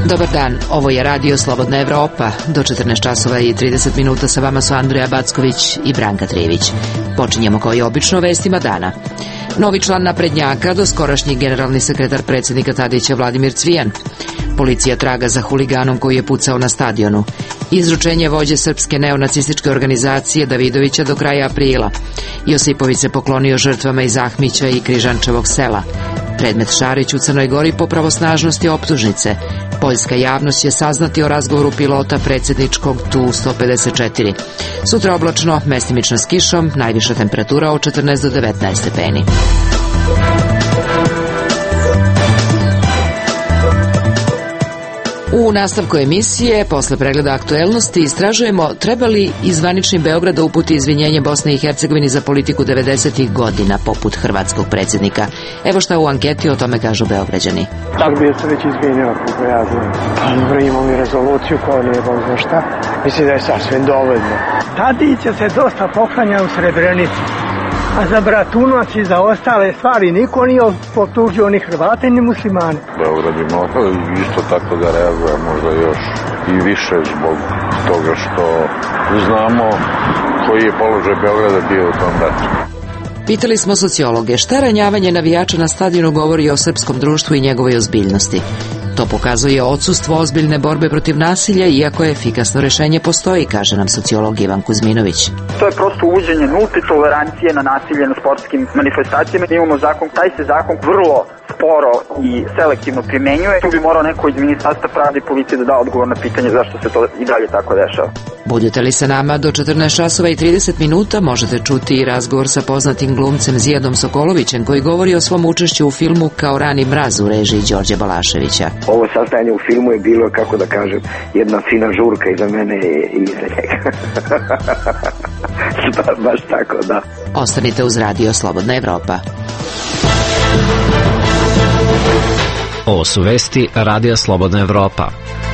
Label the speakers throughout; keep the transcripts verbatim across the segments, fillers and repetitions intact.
Speaker 1: Dobar dan, ovo je Radio Slobodna Evropa. Do četrnaest časova i trideset minuta sa vama su Andreja Backović i Branka Trijević. Počinjemo kao i obično vestima dana. Novi član naprednjaka, doskorašnji generalni sekretar predsjednika Tadića Vladimir Cvijan. Policija traga za huliganom koji je pucao na stadionu. Izručenje vođe srpske neonacističke organizacije Davidovića do kraja aprila. Josipović se poklonio žrtvama iz Ahmića i Križančevog sela. Predmet Šarić u Crnoj Gori po pravosnažnosti optužnice. Poljska javnost će saznati o razgovoru pilota predsjedničkog Tu sto pedeset četiri. Sutra oblačno, mestimično s kišom, najviša temperatura od četrnaest do devetnaest stepeni. U nastavku emisije, posle pregleda aktuelnosti, istražujemo treba li izvanični Beograd da uputi izvinjenje Bosne i Hercegovini za politiku devedesetih godina, poput hrvatskog predsjednika. Evo šta u anketi o tome kažu Beograđani.
Speaker 2: Tak bi se već izvinjao, kako ja znam. Pa dobro, imamo i rezoluciju kao nije bom zna šta. Mislim da je sasvim dovoljno.
Speaker 3: Tadića se dosta poklanja u Srebrenici. A za Bratunac i za ostale stvari niko nije optužio ni Hrvate ni muslimane.
Speaker 4: Beograd bi mogao isto tako da reaguje, možda još i više zbog toga što znamo koji je položaj Beograda bio u tom ratu.
Speaker 1: Pitali smo sociologe šta ranjavanje navijača na stadionu govori o srpskom društvu i njegovoj ozbiljnosti. To pokazuje odsustvo ozbiljne borbe protiv nasilja, iako je efikasno rešenje postoji, kaže nam sociolog Ivan Kuzminović.
Speaker 5: To je prosto uvođenje nulte tolerancije na nasilje na sportskim manifestacijama. Imamo zakon, taj se zakon vrlo sporo i selektivno primenjuje. Tu bi morao neko iz Ministarstva pravde i policije da da odgovor na pitanje zašto se to i dalje tako dešava.
Speaker 1: Budete li sa nama do četrnaest časova i trideset minuta, možete čuti i razgovor sa poznatim glumcem Zijadom Sokolovićem, koji govori o svom učešću u filmu Kao rani mraz u režiji Đorđe Balaševića.
Speaker 6: Ovo sastajanje u filmu je bilo, kako da kažem, jedna fina žurka iza mene i iza njega. Baš tako, da.
Speaker 1: Ostanite uz Radio Slobodna Evropa.
Speaker 7: Ovo su vesti Radija Slobodna Evropa.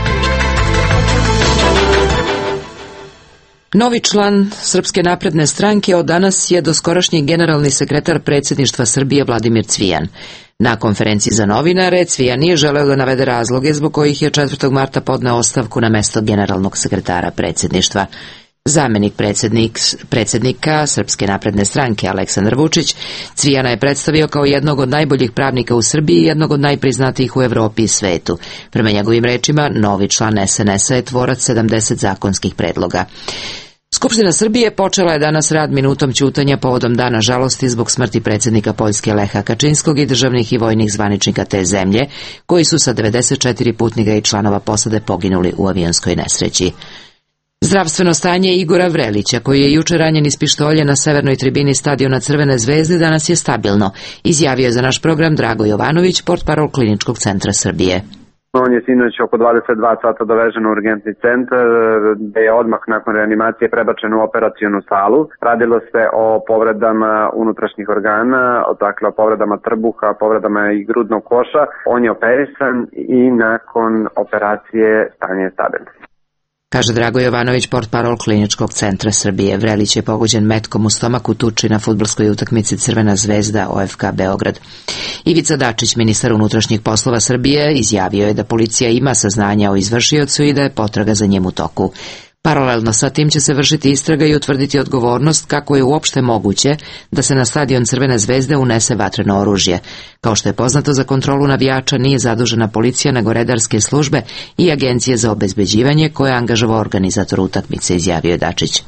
Speaker 1: Novi član Srpske napredne stranke od danas je doskorašnji generalni sekretar predsjedništva Srbije Vladimir Cvijan. Na konferenciji za novinare Cvijan nije želeo da navede razloge zbog kojih je četvrtog marta podneo ostavku na mesto generalnog sekretara predsjedništva. Zamenik predsjednik, predsjednika Srpske napredne stranke Aleksandar Vučić Cvijana je predstavio kao jednog od najboljih pravnika u Srbiji i jednog od najpriznatijih u Evropi i svetu. Prema njegovim rečima, novi član es en es a je tvorac sedamdeset zakonskih predloga. Skupština Srbije počela je danas rad minutom ćutanja povodom dana žalosti zbog smrti predsjednika Poljske Leha Kačinskog i državnih i vojnih zvaničnika te zemlje, koji su sa devedeset četiri putnika i članova posade poginuli u avionskoj nesreći. Zdravstveno stanje Igora Vrelića, koji je juče ranjen iz pištolja na severnoj tribini stadiona Crvene zvezde, danas je stabilno, izjavio je za naš program Drago Jovanović, portparol Kliničkog centra Srbije.
Speaker 8: On je sinoć oko dvadeset dva sata dovežen u urgentni centar, gde je odmah nakon reanimacije prebačen u operacionu salu. Radilo se o povredama unutrašnjih organa, dakle o povredama trbuha, povredama i grudnog koša. On je operisan i nakon operacije stanje je stabilno.
Speaker 1: Kaže Drago Jovanović, portparol Kliničkog centra Srbije. Vrelić je pogođen metkom u stomak u tuči na fudbalskoj utakmici Crvena zvezda O F K Beograd. Ivica Dačić, ministar unutrašnjih poslova Srbije, izjavio je da policija ima saznanja o izvršiocu i da je potraga za njim u toku. Paralelno sa tim će se vršiti istraga i utvrditi odgovornost kako je uopšte moguće da se na stadion Crvene zvezde unese vatreno oružje. Kao što je poznato, za kontrolu navijača nije zadužena policija, nego redarske službe i agencije za obezbeđivanje koje je angažovao organizator utakmice, izjavio je Dačić.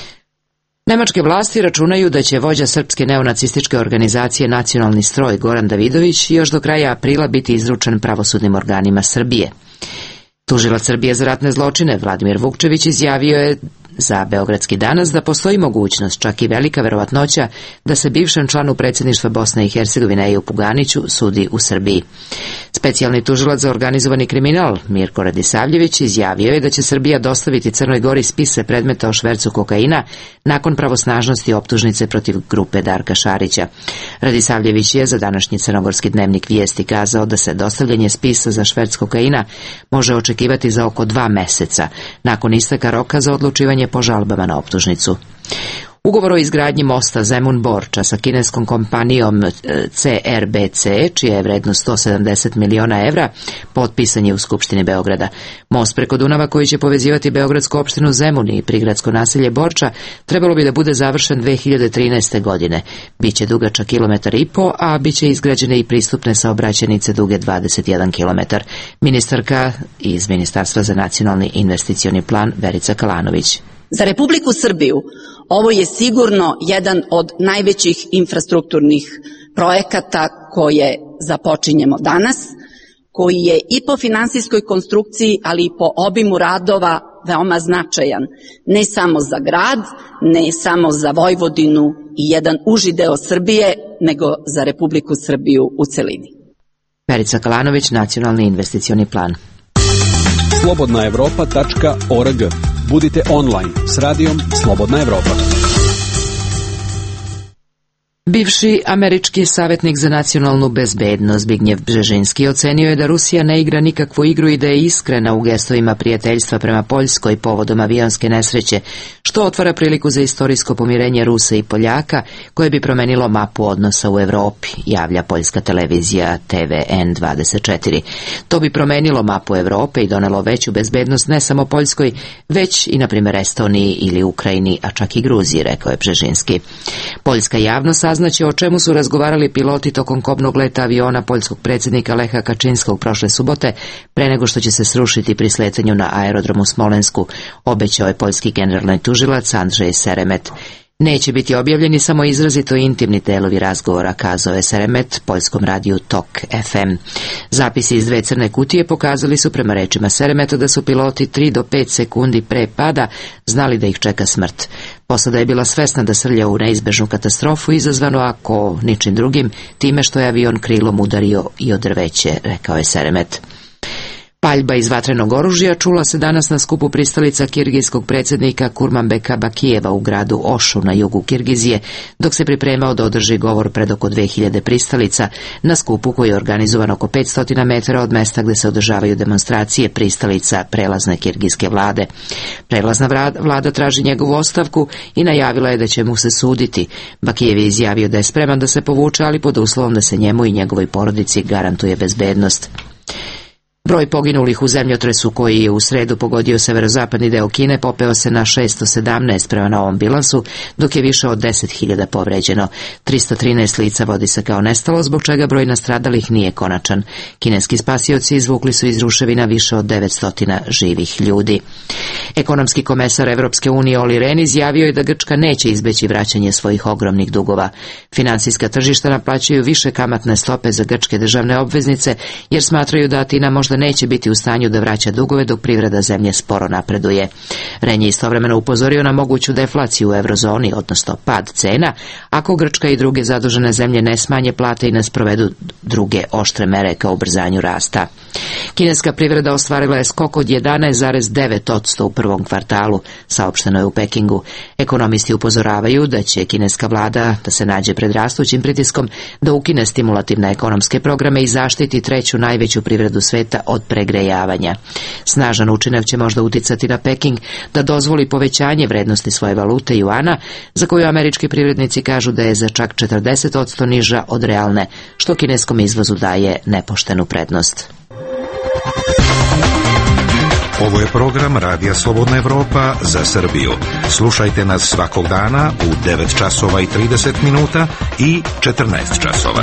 Speaker 1: Nemačke vlasti računaju da će vođa srpske neonacističke organizacije Nacionalni stroj Goran Davidović još do kraja aprila biti izručen pravosudnim organima Srbije. Tužilac Srbije za ratne zločine Vladimir Vukčević izjavio je za Beogradski danas da postoji mogućnost, čak i velika verovatnoća, da se bivšem članu predsjedništva Bosne i Hercegovine Eju Puganiću sudi u Srbiji. Specijalni tužilac za organizovani kriminal Mirko Radisavljević izjavio je da će Srbija dostaviti Crnoj Gori spise predmeta o švercu kokaina nakon pravosnažnosti optužnice protiv grupe Darka Šarića. Radisavljević je za današnji crnogorski dnevnik Vijesti kazao da se dostavljanje spisa za šverc kokaina može očekivati za oko dva meseca, nakon isteka roka za odlučivanje po žalbama na optužnicu. Ugovor o izgradnji mosta Zemun-Borča sa kineskom kompanijom C R B C, čija je vrednost sto sedamdeset miliona evra, potpisan je u Skupštini Beograda. Most preko Dunava koji će povezivati beogradsku opštinu Zemun i prigradsko naselje Borča trebalo bi da bude završen dve hiljade trinaeste. godine. Biće dugačak kilometar i po, a biće izgrađene i pristupne saobraćajnice duge dvadeset jedan kilometar. Ministarka iz Ministarstva za nacionalni investicioni plan Verica Kalanović.
Speaker 9: Za Republiku Srbiju ovo je sigurno jedan od najvećih infrastrukturnih projekata koje započinjemo danas, koji je i po finansijskoj konstrukciji, ali i po obimu radova veoma značajan, ne samo za grad, ne samo za Vojvodinu i jedan uži deo Srbije, nego za Republiku Srbiju u celini.
Speaker 1: Verica Kalanović, Nacionalni investicioni plan.
Speaker 10: slobodna evropa tačka org. Budite online s radijom Slobodna Evropa.
Speaker 1: Bivši američki savjetnik za nacionalnu bezbednost Zbignjev Bžežinski ocenio je da Rusija ne igra nikakvu igru i da je iskrena u gestovima prijateljstva prema Poljskoj povodom avionske nesreće, što otvara priliku za istorijsko pomirenje Rusa i Poljaka koje bi promenilo mapu odnosa u Evropi, javlja poljska televizija T V N dvadeset četiri. To bi promenilo mapu Evrope i donelo veću bezbednost ne samo Poljskoj, već i na primjer Estoniji ili Ukrajini, a čak i Gruziji, rekao je Bžežinski. Poljska javnost saznaće o čemu su razgovarali piloti tokom kobnog leta aviona poljskog predsjednika Leha Kačinskog prošle subote, pre nego što će se srušiti pri sletanju na aerodromu Smolensku, obećao je poljski generalni tužilac Andrzej Seremet. Neće biti objavljeni samo izrazito intimni delovi razgovora, kazao je Seremet poljskom radiju Tok F M. Zapisi iz dve crne kutije pokazali su prema rečima Seremeta da su piloti tri do pet sekundi pre pada znali da ih čeka smrt. Posada je bila svesna da srlja u neizbežnu katastrofu izazvano ako ničim drugim time što je avion krilom udario i o drveće, rekao je Seremet. Paljba iz vatrenog oružja čula se danas na skupu pristalica kirgijskog predsjednika Kurmanbeka Bakijeva u gradu Ošu na jugu Kirgizije, dok se pripremao da održi govor pred oko dve hiljade pristalica na skupu koji je organizovan oko petsto metara od mesta gde se održavaju demonstracije pristalica prelazne kirgijske vlade. Prelazna vlada traži njegovu ostavku i najavila je da će mu se suditi. Bakijev je izjavio da je spreman da se povuče, ali pod uslovom da se njemu i njegovoj porodici garantuje bezbednost. Broj poginulih u zemljotresu koji je u sredu pogodio severozapadni deo Kine popeo se na šesto sedamnaest prema novom bilansu, dok je više od deset hiljada povređeno. trista trinaest lica vodi se kao nestalo, zbog čega broj nastradalih nije konačan. Kineski spasioci izvukli su iz ruševina više od devetsto živih ljudi. Ekonomski komesar Evropske unije Olli Rehn izjavio je da Grčka neće izbeći vraćanje svojih ogromnih dugova. Finansijska tržišta naplaćuju više kamatne stope za grčke državne obveznice, jer smatraju da Atina možda neće biti u stanju da vraća dugove dok privreda zemlje sporo napreduje. Rehn je istovremeno upozorio na moguću deflaciju u eurozoni, odnosno pad cena, ako Grčka i druge zadužene zemlje ne smanje plate i ne sprovedu druge oštre mere ka ubrzanju rasta. Kineska privreda ostvarila je skok od jedanaest zarez devet posto u prvom kvartalu, saopšteno je u Pekingu. Ekonomisti upozoravaju da će kineska vlada da se nađe pred rastućim pritiskom da ukine stimulativne ekonomske programe i zaštiti treću najveću privredu sveta od pregrejavanja. Snažan učinak će možda uticati na Peking da dozvoli povećanje vrednosti svoje valute juana, za koju američki privrednici kažu da je za čak četrdeset posto niža od realne, što kineskom izvozu daje nepoštenu prednost.
Speaker 11: Ovo je program Radija Slobodna Evropa za Srbiju. Slušajte nas svakog dana u devet časova i trideset minuta i četrnaest časova.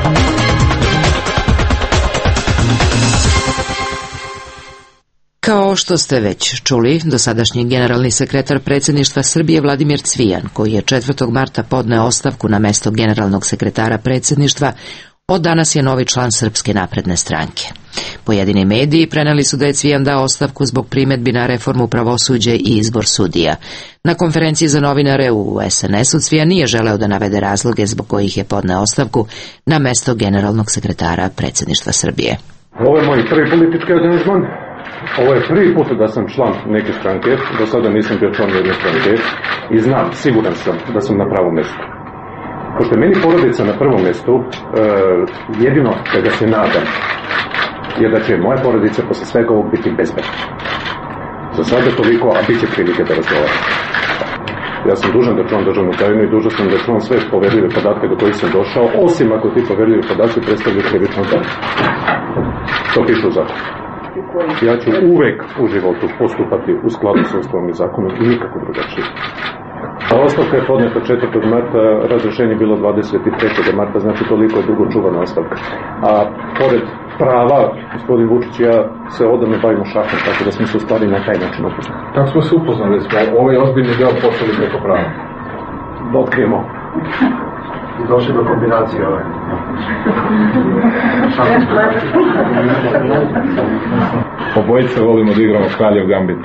Speaker 1: Kao što ste već čuli, dosadašnji generalni sekretar predsjedništva Srbije Vladimir Cvijan, koji je četvrtog marta podneo ostavku na mesto generalnog sekretara predsjedništva, od danas je novi član Srpske napredne stranke. Pojedini mediji preneli su da je Cvijan dao ostavku zbog primedbi na reformu pravosuđa i izbor sudija. Na konferenciji za novinare u S N S-u Cvijan nije želeo da navede razloge zbog kojih je podneo ostavku na mesto generalnog sekretara predsjedništva Srbije.
Speaker 12: Ovo je moj prvi politički angažman. Ovo je prvi put da sam član neke stranke, do sada nisam bio član jedne stranke i znam, siguran sam da sam na pravom mjestu. Pošto je meni porodica na prvom mjestu, e, jedino čega se nadam je da će moja porodica posle svega ovog biti bezbedna. Za sada toliko, a bit će prilike da razgovaram. Ja sam dužan da čuvam državnu tajnu i dužan sam da čuvam sve poverljive podatke do kojih sam došao, osim ako ti poverljive podatke predstavljaju krivično delo. To piše u zakonu. Ja ću uvek u životu postupati u skladu sa Ustavom i zakonom i nikako drugačije. A ostavka je podneta četvrtog marta, razrešenje bilo dvadeset trećeg marta, znači toliko je dugo čuvana ostavka. A pored prava, gospodin Vučić i ja se odavno bavimo šahom, tako da smo se u stvari na taj način upoznali.
Speaker 13: Kako smo se upoznali? Smo ovaj ozbiljni deo počeli preko prava.
Speaker 12: Da otkrijemo.
Speaker 13: I došli do kombinacije ove. Obojice volimo da igramo Kraljev gambit.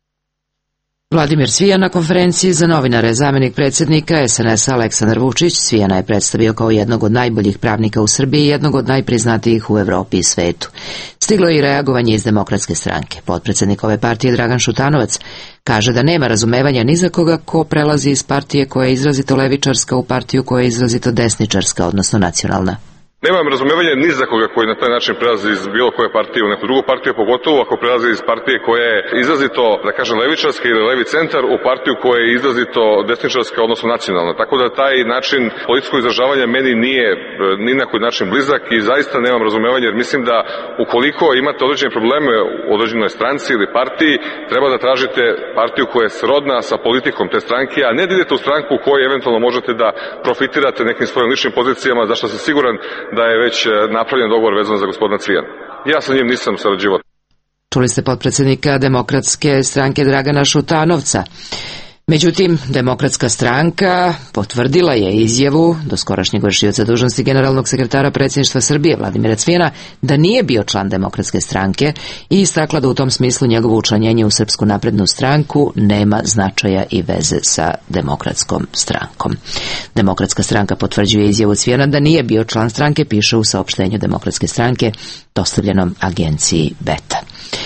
Speaker 1: Vladimir Cvijan na konferenciji za novinare, zamenik predsjednika es en es a Aleksandar Vučić Cvijana je predstavio kao jednog od najboljih pravnika u Srbiji i jednog od najpriznatijih u Evropi i svetu. Stiglo je i reagovanje iz Demokratske stranke. Potpredsjednik ove partije Dragan Šutanovac kaže da nema razumevanja ni za koga ko prelazi iz partije koja je izrazito levičarska u partiju koja je izrazito desničarska, odnosno nacionalna.
Speaker 14: Nemam razumevanja ni za koga koji na taj način prelazi iz bilo koje partije u neku drugu partiju, pogotovo ako prelazi iz partije koja je izrazito, da kažem, levičarska ili levi centar u partiju koja je izrazito desničarska, odnosno nacionalna. Tako da taj način političkog izražavanja meni nije ni na koji način blizak i zaista nemam razumevanja, jer mislim da ukoliko imate određene probleme u određenoj stranci ili partiji, treba da tražite partiju koja je srodna sa politikom te stranke, a ne da idete u stranku u kojoj eventualno možete da profitirate nekim svojim ličnim pozicijama, za što sam siguran da je već napravljen dogovor vezan za gospodina Cvijana. Ja sa njim nisam sarađivao.
Speaker 1: Čuli ste potpredsjednika Demokratske stranke Dragana Šutanovca. Međutim, Demokratska stranka potvrdila je izjavu doskorašnjeg vršioca dužnosti generalnog sekretara predsjedništva Srbije Vladimira Cvijana da nije bio član Demokratske stranke i istakla da u tom smislu njegovo učlanjenje u Srpsku naprednu stranku nema značaja i veze sa Demokratskom strankom. Demokratska stranka potvrđuje izjavu Cvijana da nije bio član stranke, piše u saopštenju Demokratske stranke dostavljenom agenciji Beta.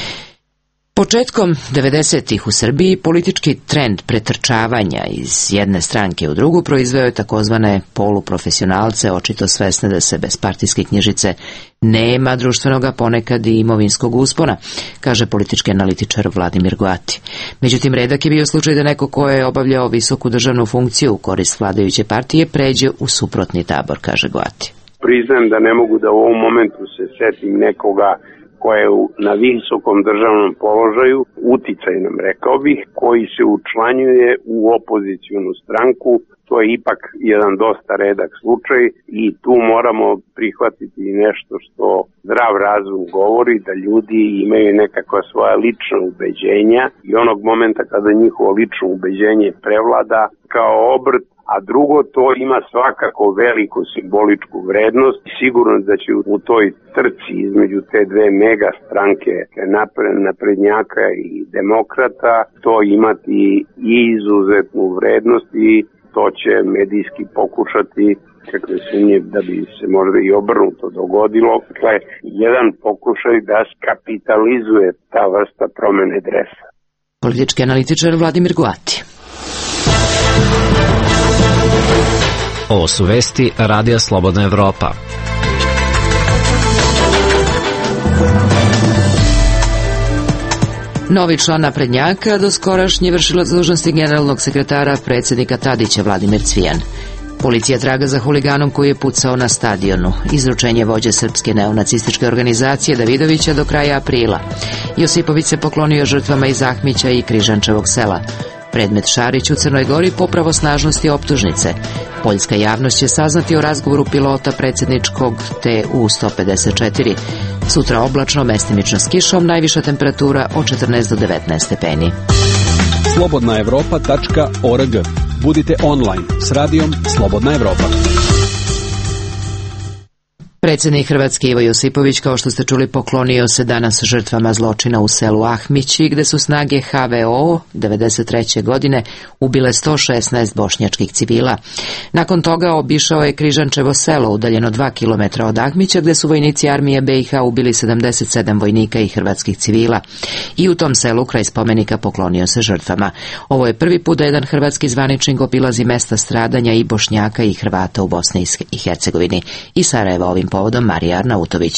Speaker 1: Početkom devedesetih u Srbiji politički trend pretrčavanja iz jedne stranke u drugu proizveo je takozvane poluprofesionalce, očito svesne da se bez partijske knjižice nema društvenoga, ponekad i imovinskog uspona, kaže politički analitičar Vladimir Goati. Međutim, redak je bio slučaj da neko ko je obavljao visoku državnu funkciju u korist vladajuće partije pređe u suprotni tabor, kaže Goati.
Speaker 15: Priznajem da ne mogu da u ovom momentu se setim nekoga koja je na visokom državnom položaju, uticajnom rekao bih, koji se učlanjuje u opozicijonu stranku. To je ipak jedan dosta redak slučaj i tu moramo prihvatiti nešto što zdrav razum govori, da ljudi imaju nekakva svoja lična ubeđenja i onog momenta kada njihovo lično ubeđenje prevlada kao obrt, a drugo, to ima svakako veliku simboličku vrednost i sigurno da će u toj trci između te dve mega stranke naprednjaka i demokrata to imati i izuzetnu vrednost i to će medijski pokušati, kakve sumnje da bi se možda i obrnuto dogodilo. Dakle, jedan pokušaj da skapitalizuje ta vrsta promene dresa.
Speaker 1: Politički analitičar Vladimir Goati.
Speaker 7: Ovo su vesti Radija Slobodna Evropa.
Speaker 1: Novi član naprednjaka, doskorašnji vršilac dužnosti generalnog sekretara predsjednika Tadića Vladimir Cvijan. Policija traga za huliganom koji je pucao na stadionu. Izručenje vođe srpske neonacističke organizacije Davidovića do kraja aprila. Josipović se poklonio žrtvama iz Ahmića i Križančevog sela. Predmet Šarić u Crnoj Gori po pravosnažnosti optužnice. Poljska javnost će saznati o razgovoru pilota predsjedničkog T U sto pedeset četiri. Sutra oblačno, mestimično s kišom, najviša temperatura od četrnaest do devetnaest stepeni.
Speaker 10: slobodna evropa tačka org. Budite online s radijom Slobodna Evropa.
Speaker 1: Predsjednik Hrvatske Ivo Josipović, kao što ste čuli, poklonio se danas žrtvama zločina u selu Ahmići, gde su snage H V O devedeset treće godine ubile sto šesnaest bošnjačkih civila. Nakon toga obišao je Križančevo selo, udaljeno dva kilometra od Ahmića, gde su vojnici armije B i H ubili sedamdeset sedam vojnika i hrvatskih civila. I u tom selu, kraj spomenika, poklonio se žrtvama. Ovo je prvi put da jedan hrvatski zvaničnik obilazi mesta stradanja i Bošnjaka i Hrvata u Bosni i Hercegovini. I Sarajevo ovim povodom Marija Arnautović.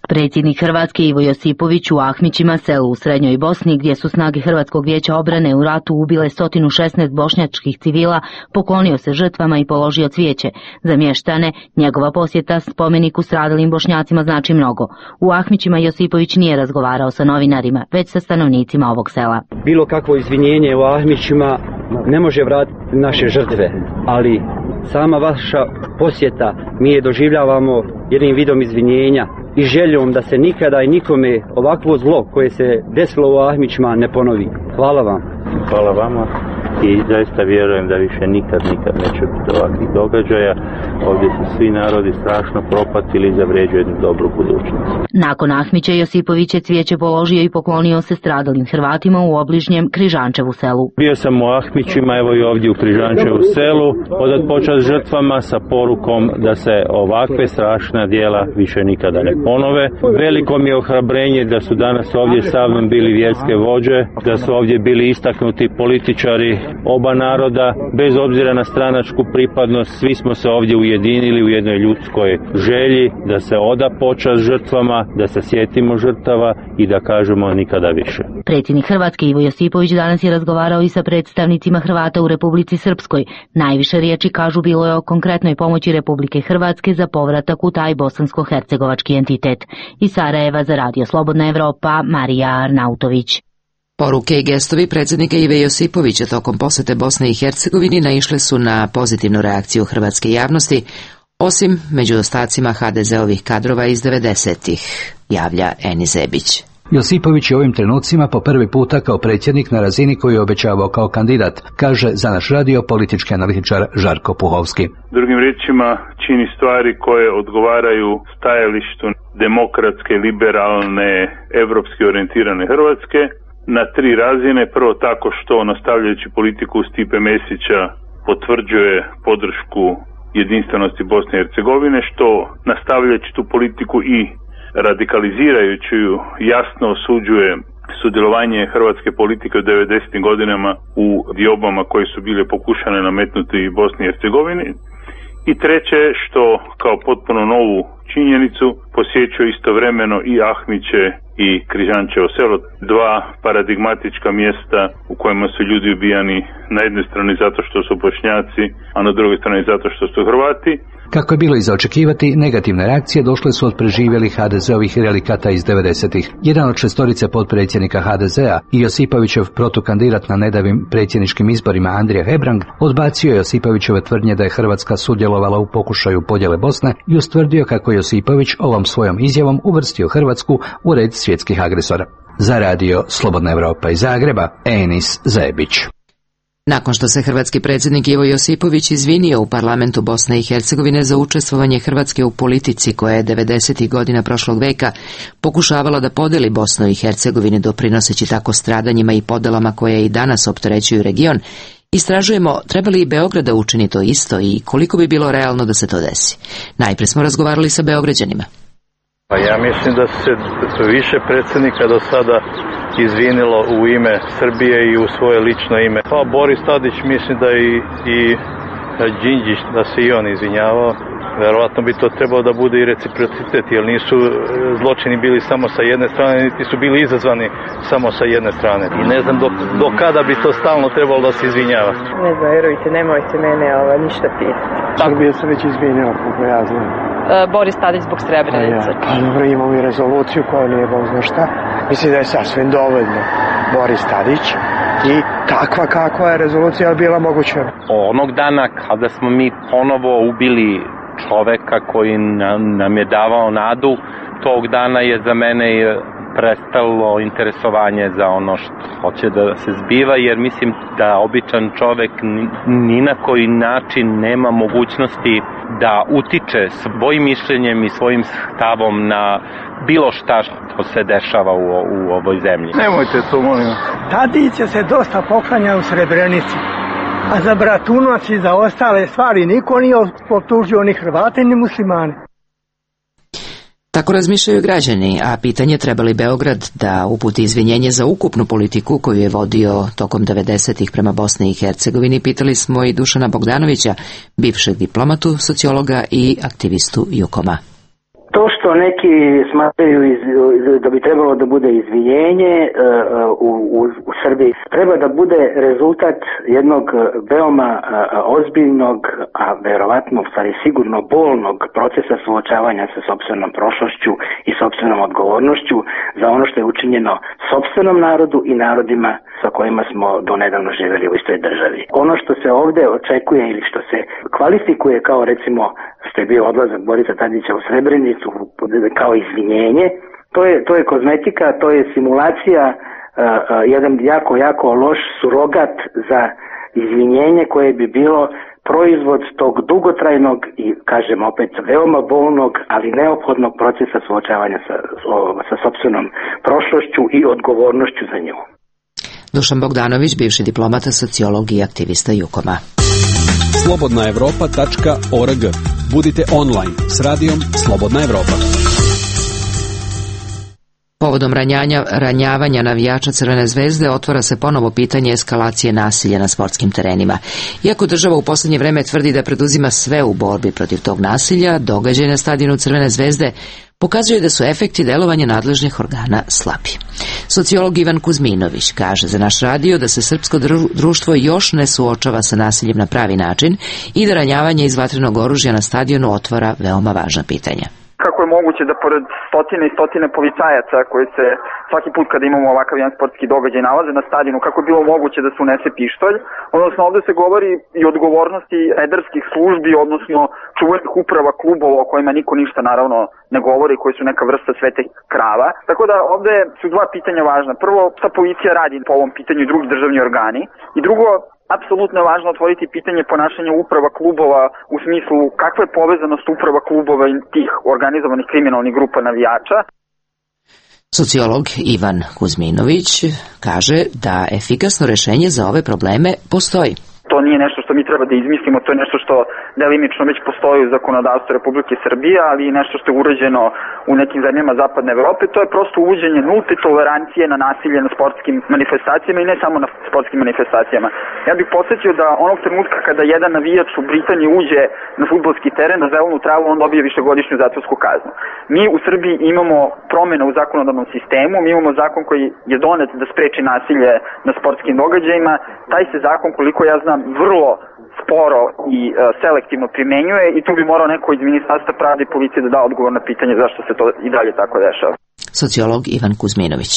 Speaker 16: Predsjednik Hrvatske Ivo Josipović u Ahmićima, selu u Srednjoj Bosni, gdje su snage Hrvatskog vijeća obrane u ratu ubile sto šesnaest bošnjačkih civila, poklonio se žrtvama i položio cvijeće. Za mještane njegova posjeta spomeniku stradalim Bošnjacima znači mnogo. U Ahmićima Josipović nije razgovarao sa novinarima, već sa stanovnicima ovog sela.
Speaker 17: Bilo kakvo izvinjenje u Ahmićima ne može vratiti naše žrtve, ali sama vaša posjeta mi je doživljavamo jednim vidom izvinjenja i željom da se nikada i nikome ovakvo zlo koje se desilo u Ahmićima ne ponovi. Hvala vam.
Speaker 18: Hvala vama i zaista vjerujem da više nikad, nikad neće biti ovakvih događaja. Ovdje su svi narodi strašno propatili i zavređuju jednu dobru budućnost.
Speaker 16: Nakon Ahmića Josipović je cvijeće položio i poklonio se stradalim Hrvatima u obližnjem Križančevu selu.
Speaker 18: Bio sam u Ahmićima, evo i ovdje u Križančevu selu, odat počast žrtvama sa porukom da se ovakve strašna djela više nikada ne ponove. Veliko mi je ohrabrenje da su danas ovdje sa mnom bili vjerske vođe, da su ovdje bili istaknuti političari oba naroda, bez obzira na stranačku pripadnost, svi smo se ovdje ujedinili u jednoj ljudskoj želji da se oda počast žrtvama, da se sjetimo žrtava i da kažemo nikada više.
Speaker 16: Predsjednik Hrvatske Ivo Josipović danas je razgovarao i sa predstavnicima Hrvata u Republici Srpskoj. Najviše riječi, kažu, bilo je o konkretnoj pomoći Republike Hrvatske za povratak u taj bosansko-hercegovački entitet. Iz Sarajeva za Radio Slobodna Evropa, Marija Arnautović.
Speaker 1: Poruke i gestovi predsjednika Ive Josipovića tokom posjete Bosne i Hercegovini naišle su na pozitivnu reakciju hrvatske javnosti, osim među ostacima ha de zeovih kadrova iz devedesetih, javlja Eni Zebić.
Speaker 19: Josipović je ovim trenucima po prvi puta kao predsjednik na razini koju je obećavao kao kandidat, kaže za naš radio politički analitičar Žarko Puhovski.
Speaker 20: Drugim riječima, čini stvari koje odgovaraju stajalištu demokratske, liberalne, evropski orijentirane Hrvatske na tri razine. Prvo tako što, nastavljajući politiku Stipe Mesića, potvrđuje podršku jedinstvenosti Bosne i Hercegovine, što nastavljajući tu politiku i radikalizirajući ju jasno osuđuje sudjelovanje hrvatske politike u devedesetim godinama u diobama koje su bile pokušane nametnuti Bosni i Hercegovini. I treće, što kao potpuno novu činjenicu posjećuje istovremeno i Ahmiće i Križančevo selo, dva paradigmatička mjesta u kojima su ljudi ubijani na jednoj strani zato što su Bošnjaci, a na drugoj strani zato što su Hrvati.
Speaker 19: Kako je bilo i za očekivati, negativne reakcije došle su od preživjelih ha de zeovih relikata iz devedesetih. Jedan od šestorice potpredsjednika ha de zea i Josipovićev protukandidat na nedavnim predsjedničkim izborima Andrija Hebrang odbacio je Josipovićeve tvrdnje da je Hrvatska sudjelovala u pokušaju podjele Bosne i ustvrdio kako je Josipović ovom svojom izjavom uvrstio Hrvatsku u red svjetskih agresora. Za radio Slobodna Evropa iz Zagreba, Enis Zebić.
Speaker 1: Nakon što se hrvatski predsjednik Ivo Josipović izvinio u parlamentu Bosne i Hercegovine za učestvovanje Hrvatske u politici koja je devedesetih godina prošlog veka pokušavala da podeli Bosnu i Hercegovinu doprinoseći tako stradanjima i podelama koje i danas opterećuju region, istražujemo treba li i Beograd da učini to isto i koliko bi bilo realno da se to desi. Najprije smo razgovarali sa Beograđanima.
Speaker 21: Pa ja mislim da se više predsjednika do sada izvinilo u ime Srbije i u svoje lično ime. Pa Boris Tadić mislim da i, i Đinđić, da se i on izvinjavao. Verovatno bi to trebalo da bude i reciprocitet, jer nisu zločini bili samo sa jedne strane, niti su bili izazvani samo sa jedne strane. I ne znam do, do kada bi to stalno trebalo da se izvinjava.
Speaker 22: Ne znam, verujte, nemojte mene ovo, ništa pitati.
Speaker 2: Srbija se već izvinjava, kako ja znam.
Speaker 22: E, Boris Tadić zbog Srebrenice.
Speaker 2: Pa, ja. Pa dobro, imamo i rezoluciju koja nije bog zna šta. Mislim da je sasvim dovoljno Boris Tadić i takva kakva je rezolucija bila moguća.
Speaker 18: Onog dana kada smo mi ponovo ubili čoveka koji nam je davao nadu, tog dana je za mene prestalo interesovanje za ono što hoće da se zbiva, jer mislim da običan čovek ni na koji način nema mogućnosti da utiče svojim mišljenjem i svojim stavom na bilo šta što se dešava u, u ovoj zemlji.
Speaker 21: Nemojte to, molim.
Speaker 3: Tadić se dosta poklanja u Srebrenici, a za Bratunac i za ostale stvari niko nije optužio ni Hrvate ni muslimane.
Speaker 1: Tako razmišljaju građani, a pitanje treba li Beograd da uputi izvinjenje za ukupnu politiku koju je vodio tokom devedesetih prema Bosni i Hercegovini, pitali smo i Dušana Bogdanovića, bivšeg diplomatu, sociologa i aktivistu Jukoma.
Speaker 4: To što neki smatraju iz, da bi trebalo da bude izvinjenje u, u, u Srbiji, treba da bude rezultat jednog veoma ozbiljnog, a verovatno u stvari sigurno bolnog procesa suočavanja sa sopstvenom prošlošću i sopstvenom odgovornošću za ono što je učinjeno sopstvenom narodu i narodima sa kojima smo donedavno živjeli u istoj državi. Ono što se ovde očekuje ili što se kvalifikuje kao recimo što je bio odlazak Borisa Tadića u Srebrenicu kao izvinjenje, to je, to je kozmetika, to je simulacija, uh, uh, jedan jako, jako loš surogat za izvinjenje koje bi bilo proizvod tog dugotrajnog i, kažem opet, veoma bolnog, ali neophodnog procesa suočavanja sa, sa sopstvenom prošlošću i odgovornošću za nju.
Speaker 1: Dušan Bogdanović, bivši diplomata, sociolog i aktivista Jukoma.
Speaker 10: slobodna evropa tačka org. Budite online s radijom Slobodna Evropa.
Speaker 1: Povodom ranjanja, ranjavanja navijača Crvene zvezde otvara se ponovo pitanje eskalacije nasilja na sportskim terenima. Iako država u posljednje vreme tvrdi da preduzima sve u borbi protiv tog nasilja, događaj na stadionu Crvene zvezde pokazuje da su efekti delovanja nadležnih organa slabi. Sociolog Ivan Kuzminović kaže za naš radio da se srpsko društvo još ne suočava sa nasiljem na pravi način i da ranjavanje iz vatrenog oružja na stadionu otvara veoma važna pitanja.
Speaker 5: Kako je moguće da pored stotine i stotine policajaca koji se svaki put kada imamo ovakav jedan sportski događaj nalaze na stadionu, kako je bilo moguće da se unese pištolj? Odnosno ovde se govori i o odgovornosti redarskih službi, odnosno čuvenih uprava klubova o kojima niko ništa naravno ne govori, koji su neka vrsta svete krava. Tako da ovde su dva pitanja važna. Prvo, šta policija radi po ovom pitanju i drugi državni organi? I drugo, apsolutno je važno otvoriti pitanje ponašanja uprava klubova u smislu kakva je povezanost uprava klubova i tih organizovanih kriminalnih grupa navijača.
Speaker 1: Sociolog Ivan Kuzminović kaže da efikasno rešenje za ove probleme postoji.
Speaker 5: To nije nešto što mi treba da izmislimo, to je nešto što delimično već postoji u zakonodavstvu Republike Srbije, ali i nešto što je urađeno u nekim zemljama Zapadne Evrope. To je prosto uvođenje nulte tolerancije na nasilje na sportskim manifestacijama i ne samo na sportskim manifestacijama. Ja bih podsjetio da onog trenutka kada jedan navijač u Britaniji uđe na fudbalski teren, na zelenu travu, on dobije višegodišnju zatvorsku kaznu. Mi u Srbiji imamo promjene u zakonodavnom sistemu, mi imamo zakon koji je donet da spreči nasilje na sportskim događajima. Taj se zakon, koliko ja znam, vrlo sporo i uh, selektivno primenjuje i tu bi morao neko iz Ministarstva pravde i policije da da odgovor na pitanje zašto se to i dalje tako dešava.
Speaker 1: Sociolog Ivan Kuzminović.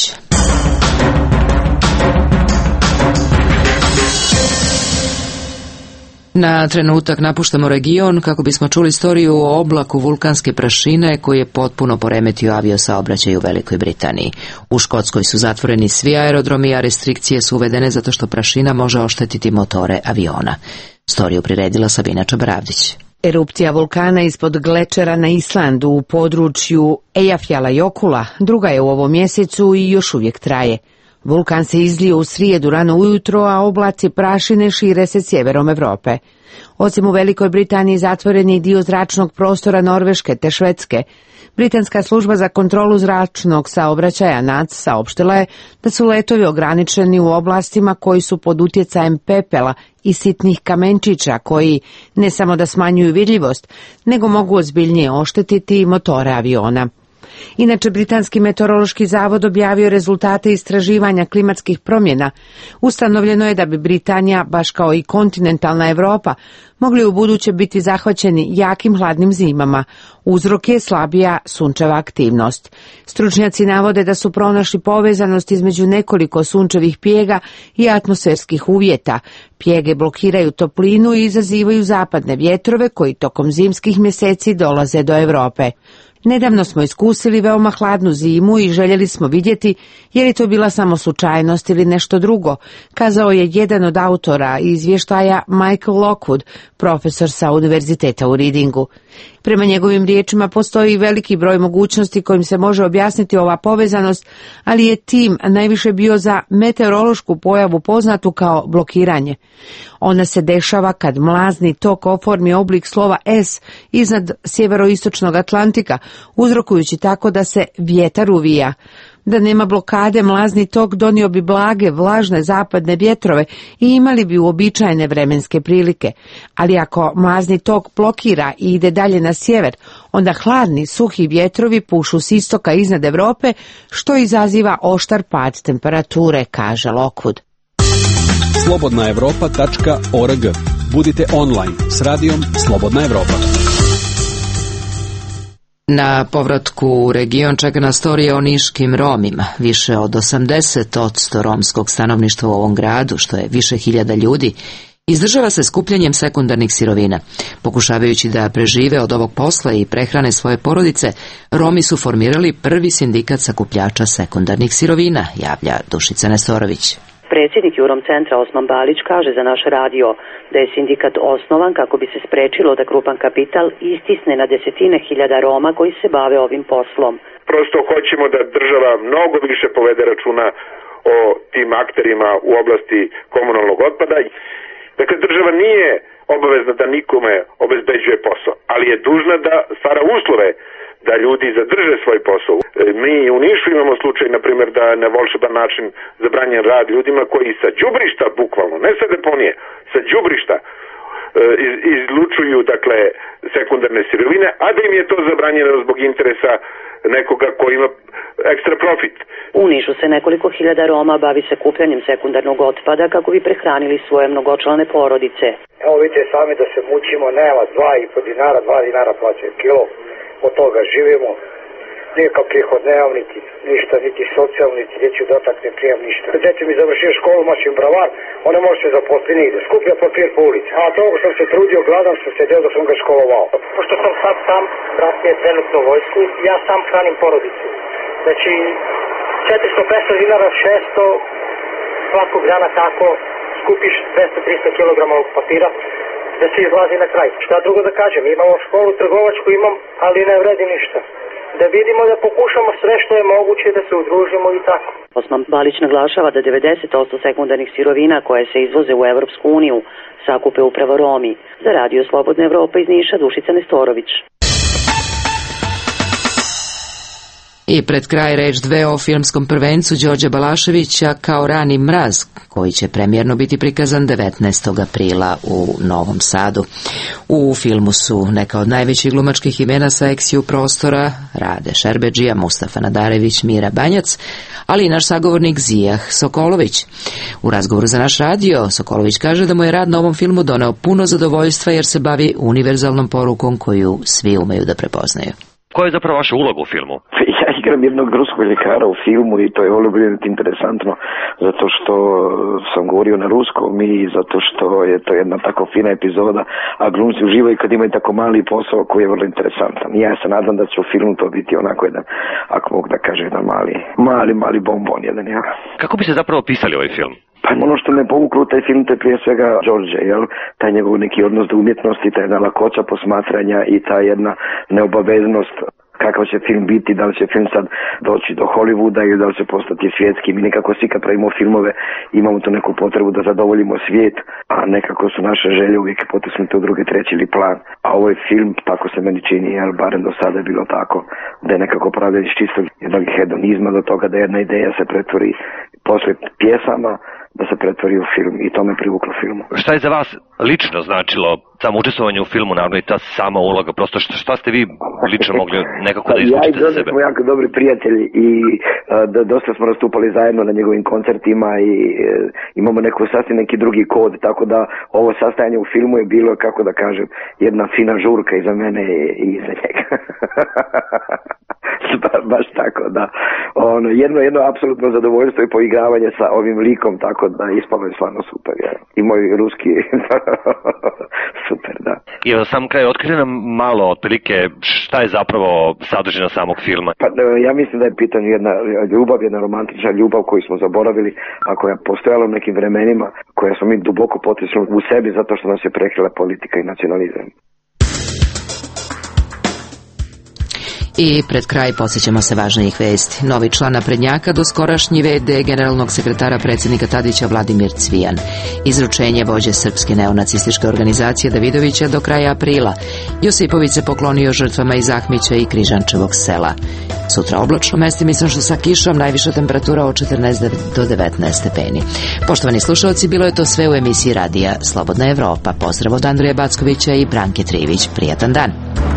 Speaker 1: Na trenutak napuštamo region kako bismo čuli istoriju o oblaku vulkanske prašine koji je potpuno poremetio aviosaobraćaj u Velikoj Britaniji. U Škotskoj su zatvoreni svi aerodromi, a restrikcije su uvedene zato što prašina može oštetiti motore aviona. Storiju priredila Sabina Čabaravdić.
Speaker 23: Erupcija vulkana ispod glečera na Islandu u području Eyjafjallajökulla druga je u ovom mjesecu i još uvijek traje. Vulkan se izlio u srijedu rano ujutro, a oblaci prašine šire se sjeverom Evrope. Osim u Velikoj Britaniji zatvoren je dio zračnog prostora Norveške te Švedske. Britanska služba za kontrolu zračnog saobraćaja N A C saopštila je da su letovi ograničeni u oblastima koji su pod utjecajem pepela i sitnih kamenčića koji ne samo da smanjuju vidljivost, nego mogu ozbiljnije oštetiti motore aviona. Inače, Britanski meteorološki zavod objavio rezultate istraživanja klimatskih promjena. Ustanovljeno je da bi Britanija, baš kao i kontinentalna Europa, mogli u buduće biti zahvaćeni jakim hladnim zimama. Uzrok je slabija sunčeva aktivnost. Stručnjaci navode da su pronašli povezanost između nekoliko sunčevih pjega i atmosferskih uvjeta. Pjege blokiraju toplinu i izazivaju zapadne vjetrove koji tokom zimskih mjeseci dolaze do Europe. Nedavno smo iskusili veoma hladnu zimu i željeli smo vidjeti je li to bila samo slučajnost ili nešto drugo, kazao je jedan od autora izvještaja Michael Lockwood, profesor sa univerziteta u Readingu. Prema njegovim riječima postoji veliki broj mogućnosti kojim se može objasniti ova povezanost, ali je tim najviše bio za meteorološku pojavu poznatu kao blokiranje. Ona se dešava kad mlazni tok oformi oblik slova S iznad sjeveroistočnog Atlantika, uzrokujući tako da se vjetar uvija. Da nema blokade, mlazni tok donio bi blage, vlažne zapadne vjetrove i imali bi uobičajene vremenske prilike. Ali ako mlazni tok blokira i ide dalje na sjever, onda hladni, suhi vjetrovi pušu s istoka iznad Europe, što izaziva oštar pad temperature, kaže Lockwood.
Speaker 10: slobodna evropa tačka org. Budite online s radijom Slobodna Evropa.
Speaker 1: Na povratku u region čeka nas storija o niškim Romima. Više od osamdeset posto romskog stanovništva u ovom gradu, što je više hiljada ljudi, izdržava se skupljanjem sekundarnih sirovina. Pokušavajući da prežive od ovog posla i prehrane svoje porodice, Romi su formirali prvi sindikat sakupljača sekundarnih sirovina, javlja Dušica Nestorović.
Speaker 6: Predsjednik Jurom centra Osman Balić kaže za naš radio da je sindikat osnovan kako bi se sprečilo da krupan kapital istisne na desetine hiljada Roma koji se bave ovim poslom.
Speaker 8: Prosto hoćemo da država mnogo više povede računa o tim akterima u oblasti komunalnog otpada. Dakle, država nije obavezna da nikome obezbeđuje posao, ali je dužna da stvara uslove da ljudi zadrže svoj posao. Mi u Nišu imamo slučaj, na primjer, da na volšeban način zabranjen rad ljudima koji sa đubrišta, bukvalno, ne sa deponije, sa đubrišta izlučuju, dakle, sekundarne sirovine, a da im je to zabranjeno zbog interesa nekoga koji ima ekstra profit.
Speaker 6: U Nišu se nekoliko hiljada Roma bavi sakupljanjem sekundarnog otpada kako bi prehranili svoje mnogočlane porodice.
Speaker 9: Evo vidite sami da se mučimo, nema dva i po dinara, dva dinara plaćaju kilo, od toga živimo. Nikakav prihod nemam, niti ništa, niti socijalno, niti dječju dotak, ne prijam ništa. Djeci mi završio školu, mašim bravar, on ne može se zaposliti nigde. Skuplja papir po ulici. A toga sam se trudio, gladan sam se deo da sam ga školovao.
Speaker 24: Pošto sam sad sam, brat je trenutno u vojsku, ja sam hranim porodicu. Znači, četiristo petsto dinara, šesto, svakog dana tako, skupiš dvesta do trista kilograma papira, da se izlazi na kraj. Šta drugo da kažem, imamo školu trgovačku, imam, ali ne vredi ništa. Da vidimo da pokušamo sve što je moguće da se udružimo i tako.
Speaker 6: Osman Balić naglašava da devedeset posto sekundarnih sirovina koje se izvoze u Evropsku uniju sakupe upravo Romi. Za radio Slobodna Evropa iz Niša, Dušica Nestorović.
Speaker 1: I pred kraj reč dve o filmskom prvencu Đorđa Balaševića Kao rani mraz, koji će premijerno biti prikazan devetnaestog aprila u Novom Sadu. U filmu su neka od najvećih glumačkih imena sa eksiju prostora, Rade Šerbedžija, Mustafa Nadarević, Mira Banjac, ali i naš sagovornik Zijah Sokolović. U razgovoru za naš radio, Sokolović kaže da mu je rad na ovom filmu doneo puno zadovoljstva jer se bavi univerzalnom porukom koju svi umeju da prepoznaju.
Speaker 25: Koja je zapravo vaša uloga u filmu?
Speaker 26: Ja igram jednog ruskog ljekara u filmu i to je vrlo interesantno zato što sam govorio na ruskom i zato što je to jedna tako fina epizoda, a glumci uživaju kad imaju tako mali posao koji je vrlo interesantan. Ja se nadam da će u filmu to biti onako jedan, ako mogu da kažem, jedan mali, mali, mali bombon jedan, ja.
Speaker 25: Kako bi se zapravo pisali ovaj film?
Speaker 26: Pa ono što me povuklo taj film, to je prije svega Đorđe, jel? Taj njegov neki odnos do umjetnosti, ta jedna lakoća posmatranja i ta jedna neobaveznost kakav će film biti, da li će film sad doći do Hollywooda ili da li će postati svjetski. Mi nekako svi kad pravimo filmove imamo tu neku potrebu da zadovoljimo svijet, a nekako su naše želje uvijek potisnute u drugi, treći ili plan. A ovaj film, tako se meni čini, jel, barem do sada je bilo tako, da je nekako pravljen iz čistog jednog hedonizma do toga da jedna ideja se pretvori posle pjesama, da se pretvori u film i to me privuklo filmu.
Speaker 25: Šta je za vas lično značilo samo učestvovanje u filmu, naravno i ta sama uloga, prosto šta, šta ste vi lično mogli nekako da izvučite za sebe?
Speaker 26: Ja i smo jako dobri prijatelji i da, dosta smo nastupali zajedno na njegovim koncertima i e, imamo neku sasvim neki drugi kod, tako da ovo sastajanje u filmu je bilo, kako da kažem, jedna fina žurka iza mene i iza njega. ba, baš tako, da. Ono, jedno, jedno apsolutno zadovoljstvo i poigravanje sa ovim likom, tako da ispalo je stvarno super. Ja. I moj ruski super, da.
Speaker 25: I na sam kraj, otkrije nam malo otprilike šta je zapravo sadržina samog filma?
Speaker 26: Pa, ja mislim da je pitanje jedna ljubav, jedna romantična ljubav koju smo zaboravili, a koja je postojala u nekim vremenima, koja smo mi duboko potisnuli u sebi zato što nas je prekrila politika i nacionalizam.
Speaker 1: I pred kraj podsjećamo se važnijih vesti. Novi član naprednjaka, doskorašnji ve de generalnog sekretara predsjednika Tadića Vladimir Cvijan. Izručenje vođe srpske neonacističke organizacije Davidovića do kraja aprila. Josipović se poklonio žrtvama iz Ahmića i Križančevog sela. Sutra oblačno, mestimično što sa kišom, najviša temperatura od četrnaest do devetnaest stepeni. Poštovani slušalci, bilo je to sve u emisiji radija Slobodna Evropa. Pozdrav od Andreja Backovića i Branke Trivić. Prijatan dan.